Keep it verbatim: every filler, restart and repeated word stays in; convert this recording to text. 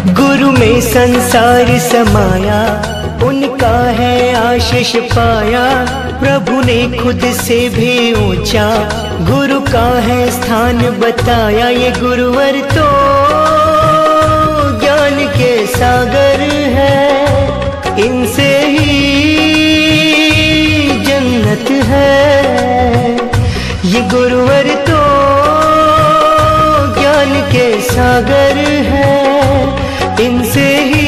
गुरु में संसार समाया, उनका है आशीष पाया। प्रभु ने खुद से भी ऊंचा गुरु का है स्थान बताया। ये गुरुवर तो ज्ञान के सागर है, इनसे ही जन्नत है। ये गुरुवर तो ज्ञान के सागर है, इनसे ही